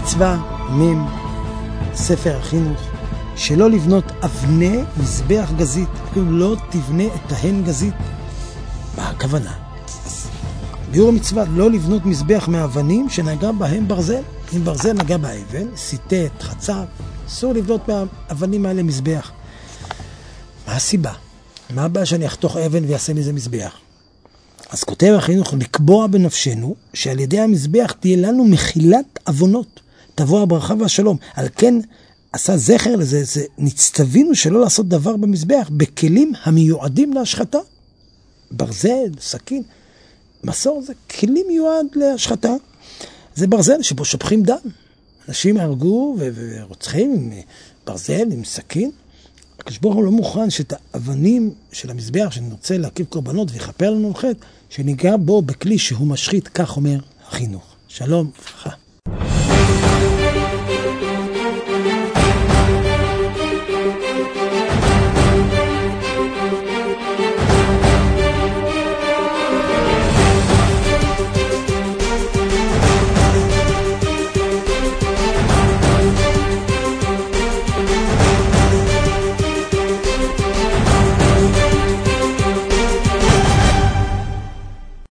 מצווה מם, ספר החינוך, שלא לבנות אבני מזבח גזית. לא תבנה את ההן גזית. מה הכוונה? ביאור המצווה לא לבנות מזבח מאבנים שנגע בהם ברזל. אם ברזל נגע באבן, סיטט, חצב, אסור לבנות מהאבנים האלה מזבח. מה הסיבה? מה הבעיה שאני אחתוך אבן ויעשה מזה מזבח? אז כותב החינוך לקבוע בנפשנו שעל ידי המזבח תהיה לנו מחילת אבונות, תבוא הברכה והשלום. על כן עשה זכר לזה, נצטווינו שלא לעשות דבר במזבח בכלים המיועדים להשחתה. ברזל, סכין, מסור זה כלים מיועד להשחתה. זה ברזל שבו שופכים דם. אנשים הרגו ורוצחים עם ברזל, עם סכין. הקדוש ברוך הוא לא מוכן שאת האבנים של המזבח שנרצה להקיף קורבנות ויכפר לנו על חטא, שניגע בו בכלי שהוא משחית, כך אומר החינוך. שלום וברכה.